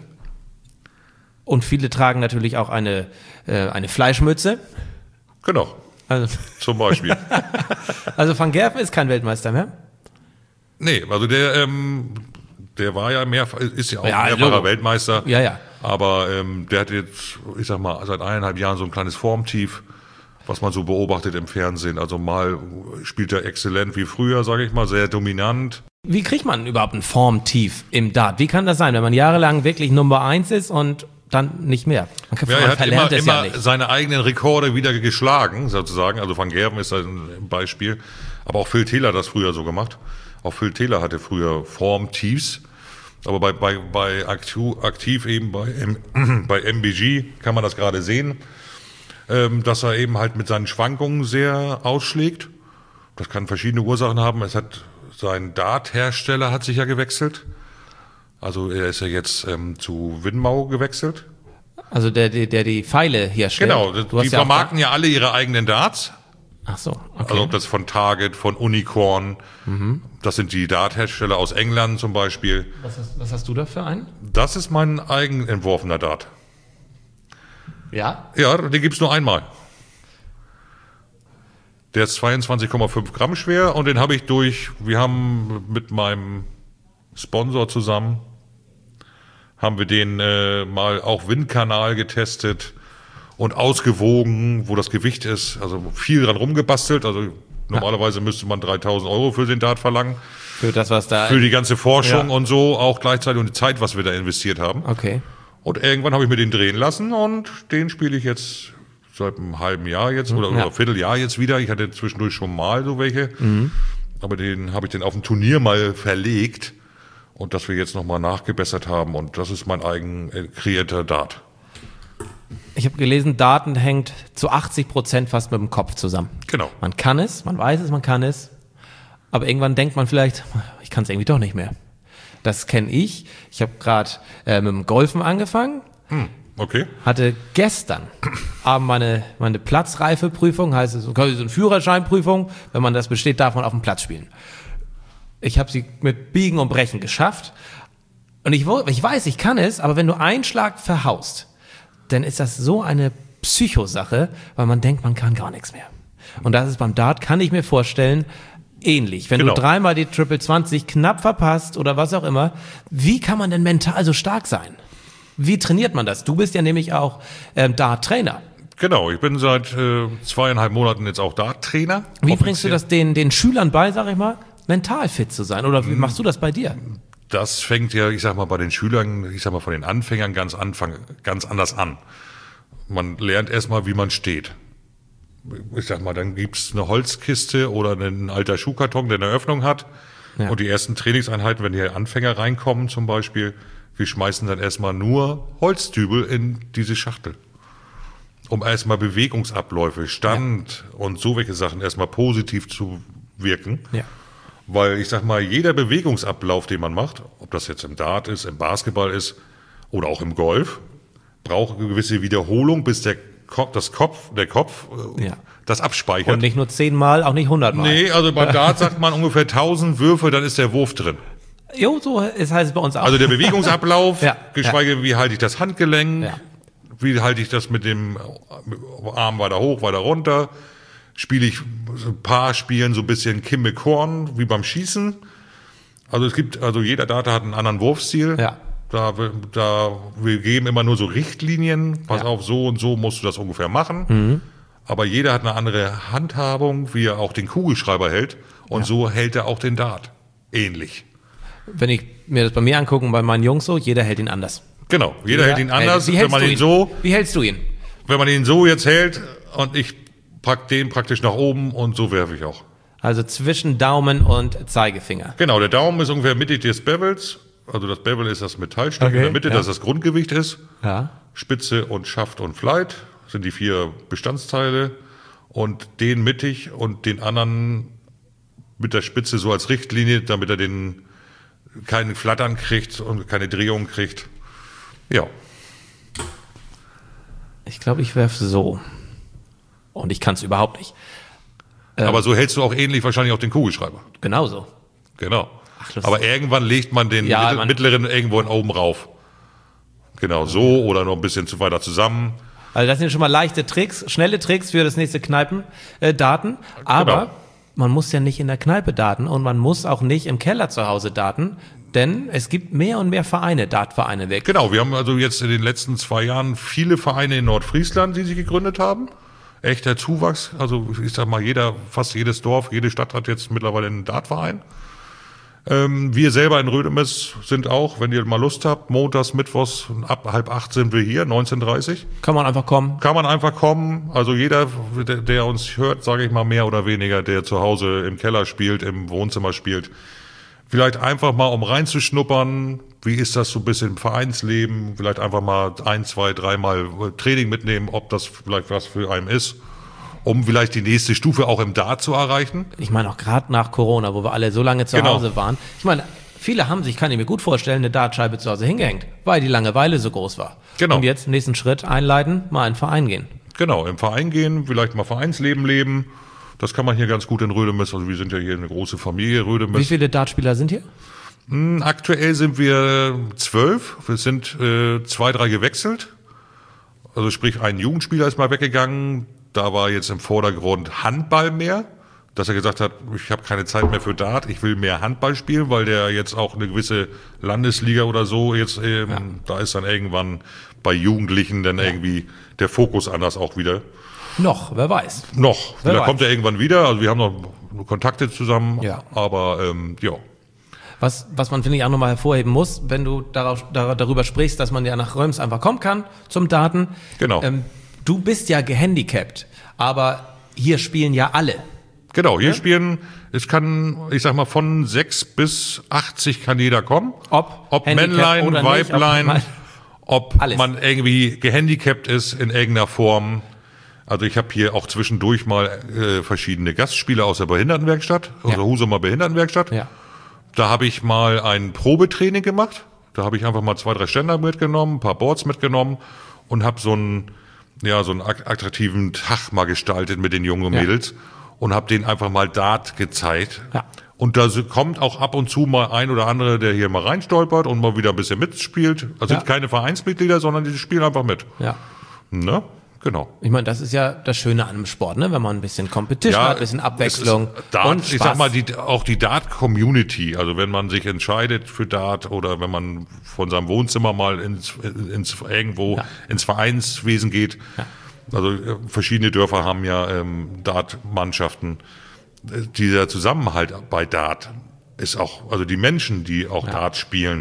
Und viele tragen natürlich auch eine, äh, eine Fleischmütze. Genau, Also, zum Beispiel. also Van Gerven ist kein Weltmeister mehr. Nee, also der, ähm, der war ja mehr, ist ja auch Ja, mehrfacher Logo. Weltmeister. Ja, ja. Aber ähm, der hat jetzt, ich sag mal, seit eineinhalb Jahren so ein kleines Formtief, was man so beobachtet im Fernsehen. Also mal spielt er exzellent wie früher, sage ich mal, sehr dominant. Wie kriegt man überhaupt ein Formtief im Dart? Wie kann das sein, wenn man jahrelang wirklich Nummer eins ist und dann nicht mehr? Man, kann, Ja, man er hat verlernt immer, es ja immer nicht. seine eigenen Rekorde wieder geschlagen, sozusagen. Also Van Gerven ist ein Beispiel. Aber auch Phil Taylor hat das früher so gemacht. Auch Phil Taylor hatte früher Formtiefs. Aber bei, bei, bei aktiv, aktiv eben bei, M, bei M B G kann man das gerade sehen, ähm, dass er eben halt mit seinen Schwankungen sehr ausschlägt. Das kann verschiedene Ursachen haben. Es hat, sein Dart-Hersteller hat sich ja gewechselt. Also er ist ja jetzt ähm, zu Winmau gewechselt. Also der, der, der die Pfeile herstellt. Genau, Du hast die ja auch vermarkten ja alle ihre eigenen Darts. Ach so, okay. Also ob das von Target, von Unicorn, mhm. das sind die Dart-Hersteller aus England zum Beispiel. was, hast, was hast du da für einen? Das ist mein eigenentworfener Dart. Ja? Ja, den gibt's nur einmal. Der ist zweiundzwanzig Komma fünf Gramm schwer und den habe ich durch, wir haben mit meinem Sponsor zusammen, haben wir den äh, mal auch Windkanal getestet und ausgewogen, wo das Gewicht ist, also viel dran rumgebastelt, also normalerweise müsste man dreitausend Euro für den Dart verlangen. Für das, was da... Für die ganze Forschung Ja. und so, auch gleichzeitig und die Zeit, was wir da investiert haben. Okay. Und irgendwann habe ich mir den drehen lassen und den spiele ich jetzt seit einem halben Jahr jetzt oder, Ja. oder Vierteljahr jetzt wieder. Ich hatte zwischendurch schon mal so welche, Mhm. aber den habe ich den auf dem Turnier mal verlegt und dass wir jetzt nochmal nachgebessert haben und das ist mein eigen äh, kreierter Dart. Ich habe gelesen, Daten hängt zu achtzig Prozent fast mit dem Kopf zusammen. Genau. Man kann es, man weiß es, man kann es, aber irgendwann denkt man vielleicht, ich kann es irgendwie doch nicht mehr. Das kenne ich. Ich habe gerade äh, mit dem Golfen angefangen, Hm, okay. hatte gestern Abend meine, meine Platzreifeprüfung, heißt es, so eine Führerscheinprüfung. Wenn man das besteht, darf man auf dem Platz spielen. Ich habe sie mit Biegen und Brechen geschafft. Und ich, wo- ich weiß, ich kann es, aber wenn du einen Schlag verhaust, dann ist das so eine Psychosache, weil man denkt, man kann gar nichts mehr. Und das ist beim Dart, kann ich mir vorstellen, ähnlich. Wenn Genau. du dreimal die Triple zwanzig knapp verpasst oder was auch immer, wie kann man denn mental so stark sein? Wie trainiert man das? Du bist ja nämlich auch ähm, Dart-Trainer. Genau, ich bin seit äh, zweieinhalb Monaten jetzt auch Dart-Trainer. Wie bringst du Offiziell. das den, den Schülern bei, sag ich mal, mental fit zu sein? Oder wie machst du das bei dir? Das fängt ja, ich sag mal, bei den Schülern, ich sag mal, von den Anfängern ganz, Anfang, ganz anders an. Man lernt erstmal, wie man steht. Ich sag mal, dann gibt's eine Holzkiste oder einen alter Schuhkarton, der eine Öffnung hat. Ja. Und die ersten Trainingseinheiten, wenn die Anfänger reinkommen zum Beispiel, wir schmeißen dann erstmal nur Holzdübel in diese Schachtel. um erstmal Bewegungsabläufe, Stand ja. und so welche Sachen erstmal positiv zu wirken. Ja. Weil ich sag mal, jeder Bewegungsablauf, den man macht, ob das jetzt im Dart ist, im Basketball ist oder auch im Golf, braucht eine gewisse Wiederholung, bis der Kopf, das Kopf, der Kopf ja. das abspeichert. Und nicht nur zehnmal, auch nicht hundertmal. Nee, also beim Dart sagt man ungefähr tausend Würfe, dann ist der Wurf drin. Jo, so ist heißt es bei uns auch. Also der Bewegungsablauf, ja. geschweige ja. wie halte ich das Handgelenk, ja. wie halte ich das mit dem Arm weiter hoch, weiter runter, spiele ich ein paar Spielen so ein bisschen Kimme Korn, wie beim Schießen. Also es gibt, also jeder Data hat einen anderen Wurfstil. Ja. Da, da, wir geben immer nur so Richtlinien. Pass ja. auf, so und so musst du das ungefähr machen. Mhm. Aber jeder hat eine andere Handhabung, wie er auch den Kugelschreiber hält. Und ja. so hält er auch den Dart. Ähnlich. Wenn ich mir das bei mir angucke, bei meinen Jungs so, jeder hält ihn anders. Genau, jeder, jeder hält ihn anders. Wie hältst wenn man du ihn, ihn so, wie hältst du ihn? Wenn man ihn so jetzt hält und ich pack den praktisch nach oben und so werfe ich auch. Also zwischen Daumen und Zeigefinger. Genau, der Daumen ist ungefähr mittig des Bevels. Also das Bevel ist das Metallstück okay, in der Mitte, ja. das das Grundgewicht ist. Ja. Spitze und Schaft und Flight sind die vier Bestandteile. Und den mittig und den anderen mit der Spitze so als Richtlinie, damit er den keinen Flattern kriegt und keine Drehung kriegt. Ja. Ich glaube, ich werfe so. Und ich kann es überhaupt nicht. Aber so hältst du auch ähnlich wahrscheinlich auch den Kugelschreiber. Genauso. Genau. Ach, aber irgendwann legt man den ja, mittel- man mittleren irgendwo oben rauf. Genau, so oder noch ein bisschen zu weiter zusammen. Also das sind schon mal leichte Tricks, schnelle Tricks für das nächste Kneipen-Daten. Äh, aber genau. man muss ja nicht in der Kneipe daten und man muss auch nicht im Keller zu Hause daten, denn es gibt mehr und mehr Vereine, Dartvereine weg. Genau, wir haben also jetzt in den letzten zwei Jahren viele Vereine in Nordfriesland, die sich gegründet haben. Echter Zuwachs, also ich sag mal, jeder, fast jedes Dorf, jede Stadt hat jetzt mittlerweile einen Dartverein. Ähm, wir selber in Rödemes sind auch, wenn ihr mal Lust habt, montags, mittwochs, ab halb acht sind wir hier, neunzehn Uhr dreißig. Kann man einfach kommen? Kann man einfach kommen. Also jeder, der, der uns hört, sage ich mal mehr oder weniger, der zu Hause im Keller spielt, im Wohnzimmer spielt, vielleicht einfach mal, um reinzuschnuppern, wie ist das so ein bisschen im Vereinsleben, vielleicht einfach mal ein, zwei, dreimal Training mitnehmen, ob das vielleicht was für einen ist, um vielleicht die nächste Stufe auch im Dart zu erreichen. Ich meine auch gerade nach Corona, wo wir alle so lange zu genau. Hause waren. Ich meine, viele haben sich, kann ich mir gut vorstellen, eine Dartscheibe zu Hause hingehängt, weil die Langeweile so groß war. Genau. Und jetzt nächsten Schritt einleiten, mal in den Verein gehen. Genau, im Verein gehen, vielleicht mal Vereinsleben leben. Das kann man hier ganz gut in Rödemes. Also wir sind ja hier eine große Familie, Rödemes. Wie viele Dartspieler sind hier? Hm, aktuell sind wir zwölf. Wir sind äh, zwei, drei gewechselt. Also sprich, ein Jugendspieler ist mal weggegangen. Da war jetzt im Vordergrund Handball mehr. Dass er gesagt hat, ich habe keine Zeit mehr für Dart, ich will mehr Handball spielen, weil der jetzt auch eine gewisse Landesliga oder so jetzt, ähm, ja. da ist dann irgendwann bei Jugendlichen dann ja. irgendwie der Fokus anders auch wieder. Noch, wer weiß. Noch. Wer da weiß. kommt er irgendwann wieder. Also wir haben noch Kontakte zusammen. Ja. Aber ähm, ja. Was, was man, finde ich, auch nochmal hervorheben muss, wenn du darauf, dar, darüber sprichst, dass man ja nach Röms einfach kommen kann zum Daten. Genau. Ähm, du bist ja gehandicapt, aber hier spielen ja alle. Genau, hier ja? spielen, es kann, ich sag mal, von sechs bis achtzig kann jeder kommen. Ob, ob Handicap Männlein, oder Weiblein, nicht, ob, ob alles. man irgendwie gehandicapt ist in irgendeiner Form. Also ich habe hier auch zwischendurch mal äh, verschiedene Gastspieler aus der Behindertenwerkstatt, aus ja. der Husumer Behindertenwerkstatt. Ja. Da habe ich mal ein Probetraining gemacht. Da habe ich einfach mal zwei, drei Ständer mitgenommen, ein paar Boards mitgenommen und habe so einen, ja, so einen attraktiven Tag mal gestaltet mit den jungen ja. Mädels und habe denen einfach mal Dart gezeigt. Ja. Und da kommt auch ab und zu mal ein oder andere, der hier mal reinstolpert und mal wieder ein bisschen mitspielt. Also ja. sind keine Vereinsmitglieder, sondern die spielen einfach mit. Ja. Ne? Genau. Ich meine, das ist ja das Schöne an einem Sport, ne? Wenn man ein bisschen Competition Ja, hat, ein bisschen Abwechslung Dart, und Spaß. Ich sag mal, die, auch die Dart-Community, also wenn man sich entscheidet für Dart oder wenn man von seinem Wohnzimmer mal ins, ins irgendwo ja. ins Vereinswesen geht, ja. also verschiedene Dörfer haben ja ähm, Dart-Mannschaften. Dieser Zusammenhalt bei Dart ist auch, also die Menschen, die auch ja. Dart spielen,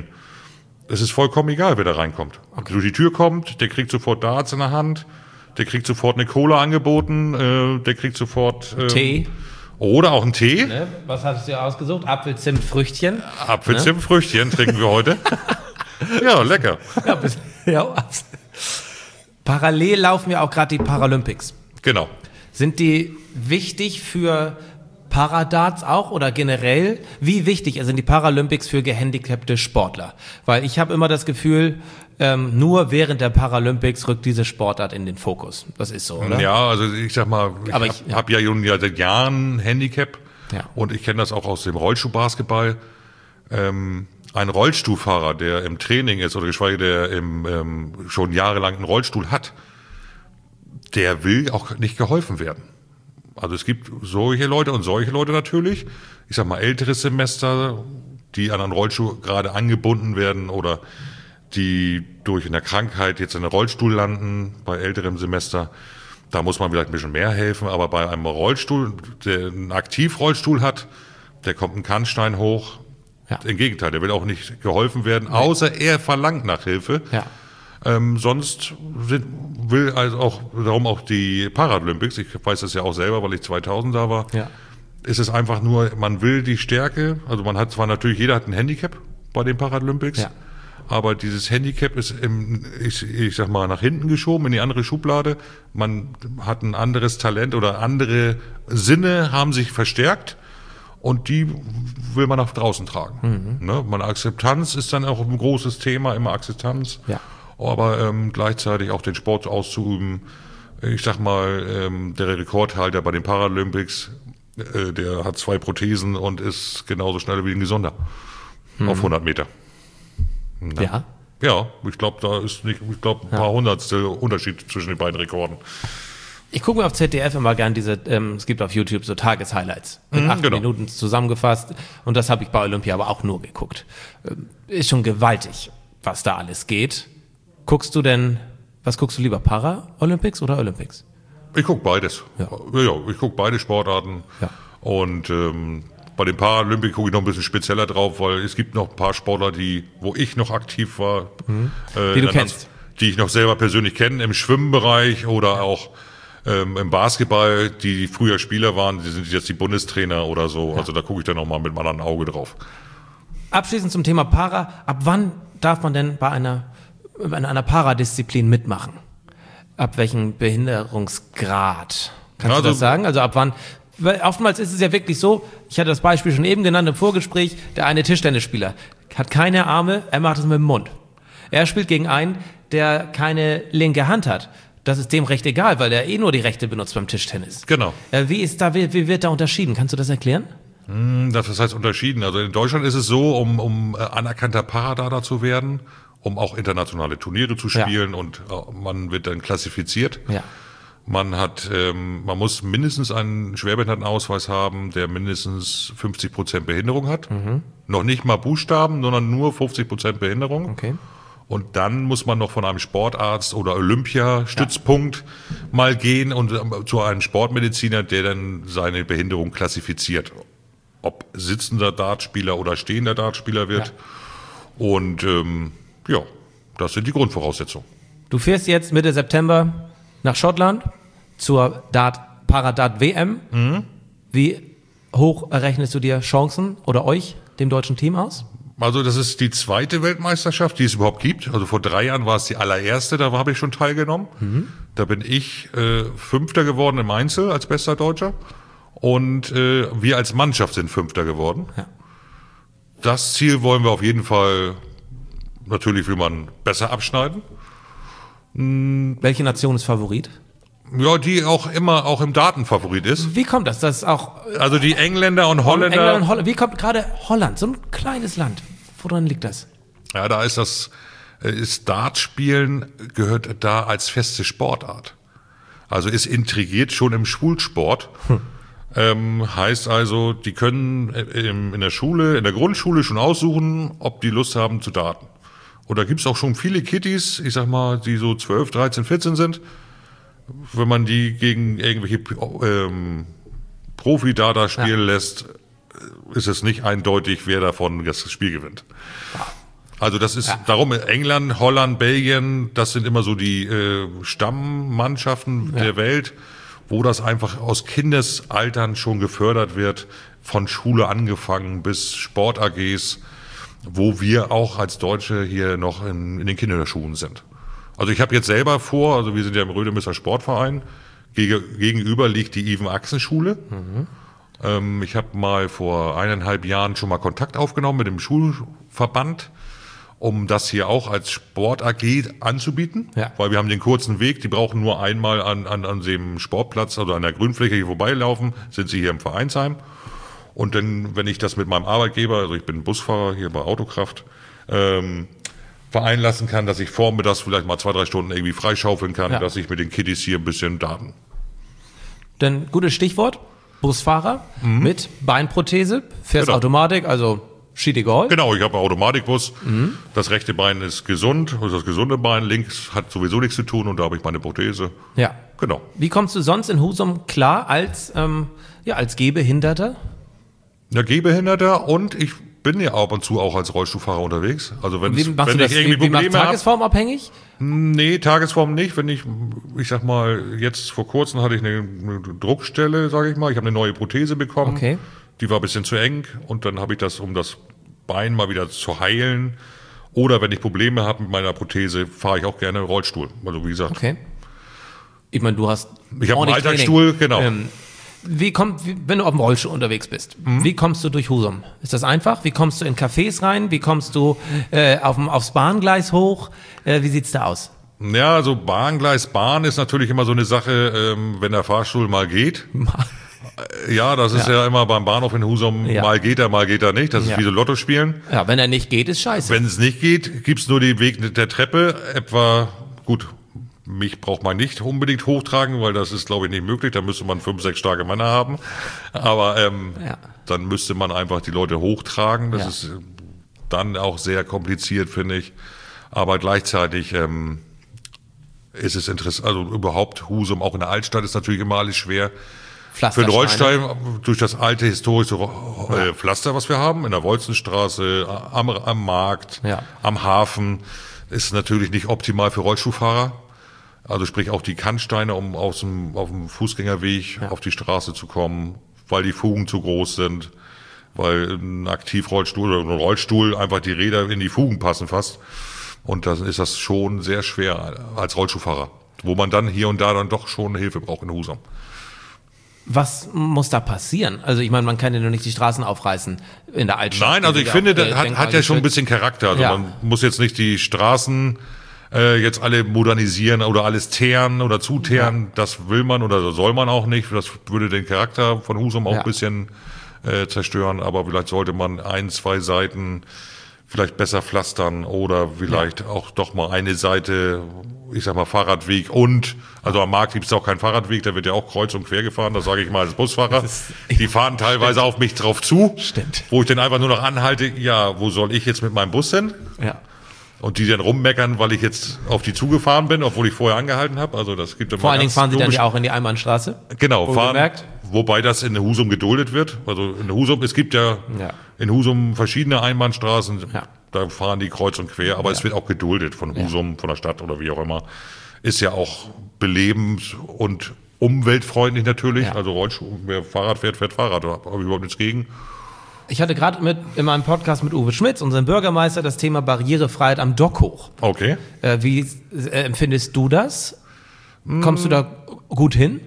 es ist vollkommen egal, wer da reinkommt. Okay. Durch die Tür kommt, der kriegt sofort Darts in der Hand. Der kriegt sofort eine Cola angeboten, äh, der kriegt sofort ähm, Tee. Oder auch einen Tee. Ne? Was hattest du dir ausgesucht? Apfelzimt, Früchtchen. Apfelzimt, ne? Früchtchen trinken wir heute. Ja, lecker. Ja, bis, ja, Parallel laufen ja auch gerade die Paralympics. Genau. Sind die wichtig für Paradarts auch oder generell? Wie wichtig sind die Paralympics für gehandicapte Sportler? Weil ich habe immer das Gefühl, ähm, nur während der Paralympics rückt diese Sportart in den Fokus. Das ist so, oder? Ja, also ich sag mal, ich Aber habe ich- ja. hab ja nun ja seit Jahren ein Handicap Ja. und ich kenne das auch aus dem Rollstuhlbasketball. Ähm, ein Rollstuhlfahrer, der im Training ist oder geschweige der im, ähm, schon jahrelang einen Rollstuhl hat, der will auch nicht geholfen werden. Also es gibt solche Leute und solche Leute natürlich. Ich sag mal ältere Semester, die an einen Rollstuhl gerade angebunden werden oder die durch eine Krankheit jetzt in einen Rollstuhl landen bei älterem Semester. Da muss man vielleicht ein bisschen mehr helfen. Aber bei einem Rollstuhl, der einen Aktivrollstuhl hat, der kommt ein Kannstein hoch. Ja. Im Gegenteil, der will auch nicht geholfen werden, außer er verlangt nach Hilfe. Ja. Ähm, sonst sind, will also auch, darum auch die Paralympics, ich weiß das ja auch selber, weil ich zweitausend da war, Ja. ist es einfach nur, man will die Stärke, also man hat zwar natürlich, jeder hat ein Handicap bei den Paralympics, Ja. aber dieses Handicap ist, im, ich, ich sag mal, nach hinten geschoben in die andere Schublade. Man hat ein anderes Talent oder andere Sinne haben sich verstärkt. Und die will man nach draußen tragen. Mhm. Ne? Meine Akzeptanz ist dann auch ein großes Thema, immer Akzeptanz. Ja. Aber ähm, gleichzeitig auch den Sport auszuüben. Ich sag mal, ähm, der Rekordhalter bei den Paralympics, äh, der hat zwei Prothesen und ist genauso schnell wie ein Gesunder. Mhm. Auf hundert Meter. Ja. ja. Ja, ich glaube, da ist nicht, ich glaube, ein paar ja. Hundertstel Unterschied zwischen den beiden Rekorden. Ich gucke mir auf Z D F immer gern diese, ähm, es gibt auf YouTube so Tageshighlights mit Mhm, acht genau. Minuten zusammengefasst und das habe ich bei Olympia aber auch nur geguckt. Ähm, ist schon gewaltig, was da alles geht. Guckst du denn, was guckst du lieber, Para-Olympics oder Olympics? Ich gucke beides. Ja. Ja, ja, ich gucke beide Sportarten. Ja. Und ähm, bei den Paralympics gucke ich noch ein bisschen spezieller drauf, weil es gibt noch ein paar Sportler, die, wo ich noch aktiv war, Mhm. äh, Die du in kennst. die ich noch selber persönlich kenne, im Schwimmbereich oder auch ähm, im Basketball, die früher Spieler waren, die sind jetzt die Bundestrainer oder so. Ja. Also da gucke ich dann noch mal mit einem anderen Auge drauf. Abschließend zum Thema Para. Ab wann darf man denn bei einer, bei einer Paradisziplin mitmachen? Ab welchem Behinderungsgrad? Kannst Also- du das sagen? Also ab wann? Weil oftmals ist es ja wirklich so, ich hatte das Beispiel schon eben genannt im Vorgespräch, der eine Tischtennisspieler hat keine Arme, er macht es mit dem Mund. Er spielt gegen einen, der keine linke Hand hat. Das ist dem recht egal, weil er eh nur die rechte benutzt beim Tischtennis. Genau. Äh, Wie ist da, wie, wie wird da unterschieden? Kannst du das erklären? Das heißt unterschieden. Also in Deutschland ist es so, um, um äh, anerkannter Paradada zu werden, um auch internationale Turniere zu spielen Ja. und äh, man wird dann klassifiziert. Ja. Man hat, ähm, man muss mindestens einen Schwerbehindertenausweis haben, der mindestens fünfzig Prozent Behinderung hat. Mhm. Noch nicht mal Buchstaben, sondern nur fünfzig Prozent Behinderung. Okay. Und dann muss man noch von einem Sportarzt oder Olympiastützpunkt mal gehen und ähm, zu einem Sportmediziner, der dann seine Behinderung klassifiziert. Ob sitzender Dartspieler oder stehender Dartspieler wird. Ja. Und ähm, ja, das sind die Grundvoraussetzungen. Du fährst jetzt Mitte September nach Schottland zur Dart, Paradart-W M. Mhm. Wie hoch errechnest du dir Chancen oder euch, dem deutschen Team, aus? Also das ist die zweite Weltmeisterschaft, die es überhaupt gibt. Also vor drei Jahren war es die allererste, da habe ich schon teilgenommen. Mhm. Da bin ich äh, Fünfter geworden im Einzel als bester Deutscher. Und äh, wir als Mannschaft sind Fünfter geworden. Ja. Das Ziel wollen wir auf jeden Fall, natürlich will man besser abschneiden. Welche Nation ist Favorit? Ja, die auch immer auch im Datenfavorit ist. Wie kommt das? Das ist auch Also die Engländer und Holländer. England und Holland. Wie kommt gerade Holland, so ein kleines Land? Woran liegt das? Ja, da ist das, ist Dartspielen gehört da als feste Sportart. Also ist integriert schon im Schulsport. Hm. Ähm, heißt also, die können in, in der Schule, in der Grundschule schon aussuchen, ob die Lust haben zu darten. Und da gibt's auch schon viele Kiddies, ich sag mal, die so zwölf, dreizehn, vierzehn sind. Wenn man die gegen irgendwelche ähm, Profi-Data spielen ja. lässt, ist es nicht eindeutig, wer davon das Spiel gewinnt. Also das ist ja. darum England, Holland, Belgien, das sind immer so die äh, Stammmannschaften ja. der Welt, wo das einfach aus Kindesaltern schon gefördert wird, von Schule angefangen bis Sport-A Gs, wo wir auch als Deutsche hier noch in, in den Kinderschuhen sind. Also ich habe jetzt selber vor, also wir sind ja im Rödemisser Sportverein, geg- gegenüber liegt die Iven-Axen-Schule. Mhm. Ähm, ich habe mal vor eineinhalb Jahren schon mal Kontakt aufgenommen mit dem Schulverband, um das hier auch als Sport-A G anzubieten, ja. weil wir haben den kurzen Weg, die brauchen nur einmal an, an, an dem Sportplatz, also an der Grünfläche hier vorbeilaufen, sind sie hier im Vereinsheim. Und dann, wenn ich das mit meinem Arbeitgeber, also ich bin Busfahrer hier bei Autokraft, ähm, vereinlassen kann, dass ich vormittags vielleicht mal zwei, drei Stunden irgendwie freischaufeln kann, ja. dass ich mit den Kiddies hier ein bisschen Daten. Dann gutes Stichwort, Busfahrer mhm. mit Beinprothese, fährst genau. Automatik, also schied egal. Genau, ich habe einen Automatikbus. Mhm. Das rechte Bein ist gesund, das ist das gesunde Bein. Links hat sowieso nichts zu tun und da habe ich meine Prothese. Ja. Genau. Wie kommst du sonst in Husum klar als, ähm, ja, als Gehbehinderter? Ja, Gehbehinderter und ich bin ja ab und zu auch als Rollstuhlfahrer unterwegs. Also wenn, wie es, machst wenn du ich das? irgendwie Wie, wie Probleme machst du Tagesform hab, abhängig? Nee, Tagesform nicht. Wenn ich, ich sag mal, jetzt vor kurzem hatte ich eine, eine Druckstelle, sage ich mal. Ich habe eine neue Prothese bekommen. Okay. Die war ein bisschen zu eng und dann habe ich das, um das Bein mal wieder zu heilen. Oder wenn ich Probleme habe mit meiner Prothese, fahre ich auch gerne Rollstuhl. Also wie gesagt. Okay. Ich meine, du hast Ich habe einen ordentlich Alltagsstuhl, Training. genau. Ähm, wie kommt, wie, wenn du auf dem Rollstuhl unterwegs bist, mhm. wie kommst du durch Husum? Ist das einfach? Wie kommst du in Cafés rein? Wie kommst du äh, auf dem, aufs Bahngleis hoch? Äh, wie sieht's da aus? Ja, also Bahngleis, Bahn ist natürlich immer so eine Sache, ähm, wenn der Fahrstuhl mal geht. Ja, das ist ja. ja immer beim Bahnhof in Husum, ja. mal geht er, mal geht er nicht. Das ist ja. wie so Lotto spielen. Ja, wenn er nicht geht, ist scheiße. Wenn es nicht geht, gibt's nur den Weg der Treppe. Etwa, gut, mich braucht man nicht unbedingt hochtragen, weil das ist, glaube ich, nicht möglich. Da müsste man fünf, sechs starke Männer haben. Aber ähm, ja. dann müsste man einfach die Leute hochtragen. Das ja. ist dann auch sehr kompliziert, finde ich. Aber gleichzeitig ähm, ist es interessant. Also überhaupt Husum, auch in der Altstadt ist natürlich immer alles schwer. Für den Rollstein, durch das alte historische äh, Pflaster, was wir haben, in der Wolzenstraße, am, am Markt, ja. am Hafen, ist natürlich nicht optimal für Rollstuhlfahrer. Also sprich auch die Kannsteine, um aus dem, auf dem Fußgängerweg ja. auf die Straße zu kommen, weil die Fugen zu groß sind, weil ein Aktivrollstuhl oder ein Rollstuhl einfach die Räder in die Fugen passen fast. Und dann ist das schon sehr schwer als Rollstuhlfahrer, wo man dann hier und da dann doch schon Hilfe braucht in Husum. Was muss da passieren? Also ich meine, man kann ja nur nicht die Straßen aufreißen in der Altstadt. Nein, also ich finde, das hat, hat ja schon ein bisschen Charakter. Also ja. man muss jetzt nicht die Straßen äh, jetzt alle modernisieren oder alles teeren oder zuteeren. Ja. Das will man oder soll man auch nicht. Das würde den Charakter von Husum auch ja. ein bisschen äh, zerstören. Aber vielleicht sollte man ein, zwei Seiten vielleicht besser pflastern oder vielleicht ja. auch doch mal eine Seite, ich sag mal Fahrradweg und, also am Markt gibt es auch keinen Fahrradweg, der wird ja auch kreuz und quer gefahren, das sage ich mal als Busfahrer. Ist, die fahren teilweise stimmt. auf mich drauf zu, stimmt. wo ich dann einfach nur noch anhalte, ja, wo soll ich jetzt mit meinem Bus hin? Ja. Und die dann rummeckern, weil ich jetzt auf die zugefahren bin, obwohl ich vorher angehalten habe. Also das gibt Vor allen Dingen fahren sie dann ja auch in die Einbahnstraße. Genau, fahren, wobei das in Husum geduldet wird. Also in Husum, es gibt ja, ja. in Husum verschiedene Einbahnstraßen, ja. da fahren die kreuz und quer, aber ja. es wird auch geduldet von Husum, ja. von der Stadt oder wie auch immer. Ist ja auch belebend und umweltfreundlich natürlich. Ja. Also Rollstuhl, wer Fahrrad fährt, fährt Fahrrad, da habe ich überhaupt nichts gegen. Ich hatte gerade mit in meinem Podcast mit Uwe Schmitz, unserem Bürgermeister, das Thema Barrierefreiheit am Dock hoch. Okay. Äh, wie äh, empfindest du das? Mm. Kommst du da gut hin?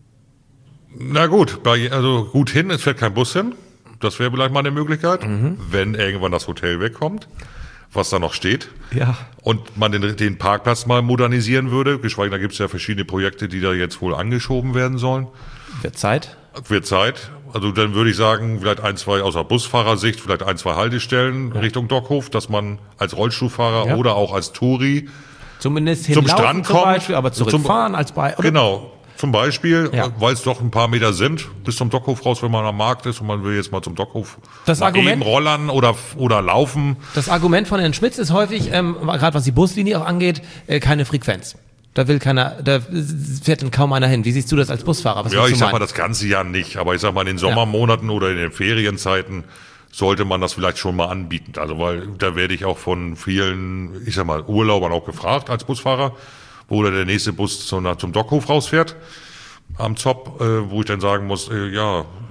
Na gut, also gut hin, es fährt kein Bus hin. Das wäre vielleicht mal eine Möglichkeit, mhm. wenn irgendwann das Hotel wegkommt, was da noch steht. Ja. Und man den, den Parkplatz mal modernisieren würde. Geschweige, da gibt es ja verschiedene Projekte, die da jetzt wohl angeschoben werden sollen. Wird Zeit. Wird Zeit. Also dann würde ich sagen, vielleicht ein, zwei, außer Busfahrersicht, vielleicht ein, zwei Haltestellen ja. Richtung Dockhof, dass man als Rollstuhlfahrer ja. oder auch als Touri zumindest zum Strand kommt. Zum Beispiel, aber zurückfahren zum, als bei... Oder? Genau. Zum Beispiel, ja. weil es doch ein paar Meter sind, bis zum Dockhof raus, wenn man am Markt ist und man will jetzt mal zum Dockhof das mal Argument, eben rollern oder, oder laufen. Das Argument von Herrn Schmitz ist häufig, ähm, gerade was die Buslinie auch angeht, äh, keine Frequenz. Da will keiner, da fährt dann kaum einer hin. Wie siehst du das als Busfahrer? Was ja, ich sag mal das ganze Jahr nicht, aber ich sag mal in den Sommermonaten ja. oder in den Ferienzeiten sollte man das vielleicht schon mal anbieten. Also weil da werde ich auch von vielen, ich sag mal, Urlaubern auch gefragt als Busfahrer, wo der nächste Bus zum, zum Dockhof rausfährt am Zopp, äh, wo ich dann sagen muss, äh, ja,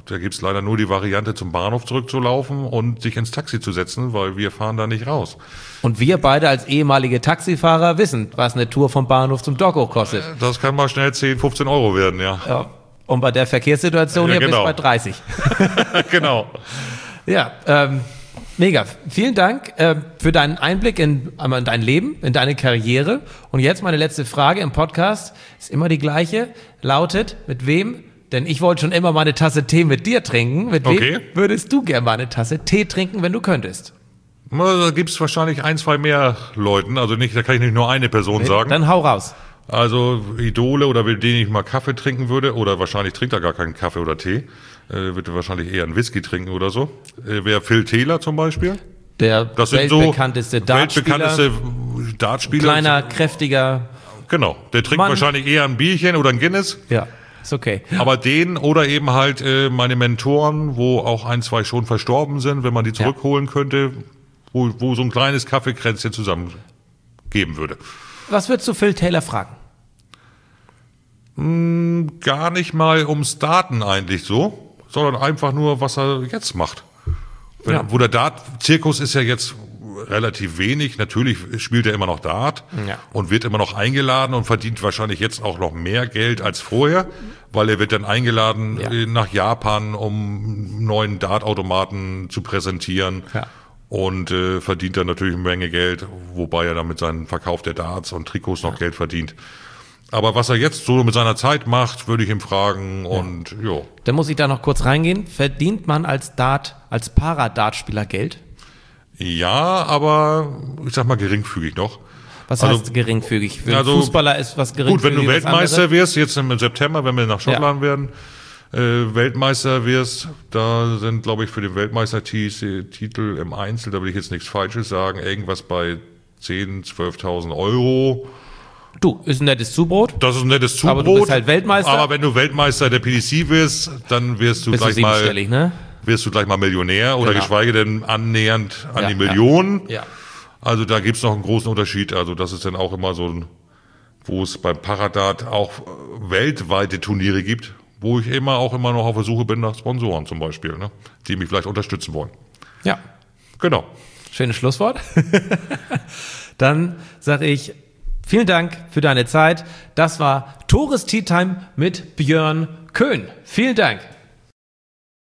da gibt's leider nur die Variante, zum Bahnhof zurückzulaufen und sich ins Taxi zu setzen, weil wir fahren da nicht raus. Und wir beide als ehemalige Taxifahrer wissen, was eine Tour vom Bahnhof zum Dock kostet. Das kann mal schnell zehn, fünfzehn Euro werden, ja. Ja. Und bei der Verkehrssituation Ja, hier genau. bis bei dreißig. Genau. Ja, ähm, mega. Vielen Dank äh, für deinen Einblick in, einmal in dein Leben, in deine Karriere. Und jetzt meine letzte Frage im Podcast ist immer die gleiche, lautet, mit wem, denn ich wollte schon immer mal eine Tasse Tee mit dir trinken, mit wem Okay. würdest du gerne mal eine Tasse Tee trinken, wenn du könntest? Na, Da gibt's wahrscheinlich ein, zwei mehr Leuten, also nicht, da kann ich nicht nur eine Person sagen. Dann hau raus. Also Idole oder mit denen ich mal Kaffee trinken würde, oder wahrscheinlich trinkt er gar keinen Kaffee oder Tee, äh, würde wahrscheinlich eher einen Whisky trinken oder so. Äh, Wäre Phil Taylor zum Beispiel. Der Das sind so weltbekannteste Dartspieler, weltbekannteste Dartspieler. kleiner, kräftiger, Genau, der trinkt Mann. wahrscheinlich eher ein Bierchen oder ein Guinness. ja, ist okay. Aber den oder eben halt äh, meine Mentoren, wo auch ein, zwei schon verstorben sind, wenn man die zurückholen könnte, wo, wo so ein kleines Kaffeekränzchen zusammen geben würde. Was würdest du Phil Taylor fragen? Gar nicht mal ums Daten eigentlich so, sondern einfach nur, was er jetzt macht. Wenn, Ja. Wo der Dart-Zirkus ist ja jetzt relativ wenig. Natürlich spielt er immer noch Dart Ja. und wird immer noch eingeladen und verdient wahrscheinlich jetzt auch noch mehr Geld als vorher, weil er wird dann eingeladen Ja. äh, nach Japan, um einen neuen Dart-Automaten zu präsentieren. Ja. Und äh, verdient dann natürlich eine Menge Geld, wobei er dann mit seinem Verkauf der Darts und Trikots noch Geld verdient. Aber was er jetzt so mit seiner Zeit macht, würde ich ihm fragen und ja. Da muss ich da noch kurz reingehen. Verdient man als Dart, als Para-Dartspieler Geld? Ja, aber ich sag mal geringfügig noch. Was Also- heißt geringfügig? Für Also, einen Fußballer ist was geringfügig. Gut, wenn du was Weltmeister anderes. wirst, jetzt im September, wenn wir nach Schottland werden, äh, Weltmeister wirst, da sind, glaube ich, für den Weltmeistertitel im Einzel, da will ich jetzt nichts Falsches sagen, irgendwas bei zehntausend, zwölftausend Euro. Du, ist ein nettes Zubrot. Das ist ein nettes Zubrot. Aber du bist halt Weltmeister. Aber wenn du Weltmeister der P D C wirst, dann wirst du Bist du gleich mal, siebenstellig, ne? wirst du gleich mal Millionär oder Genau. geschweige denn annähernd an Ja, die ja. Millionen. Ja. Also da gibt's noch einen großen Unterschied. Also das ist dann auch immer so ein, wo es beim Paradart auch äh, weltweite Turniere gibt, wo ich immer auch immer noch auf der Suche bin nach Sponsoren zum Beispiel, ne, die mich vielleicht unterstützen wollen. Ja. Genau. Schönes Schlusswort. Dann sage ich vielen Dank für deine Zeit. Das war Tores Tea Time mit Björn Köhn. Vielen Dank.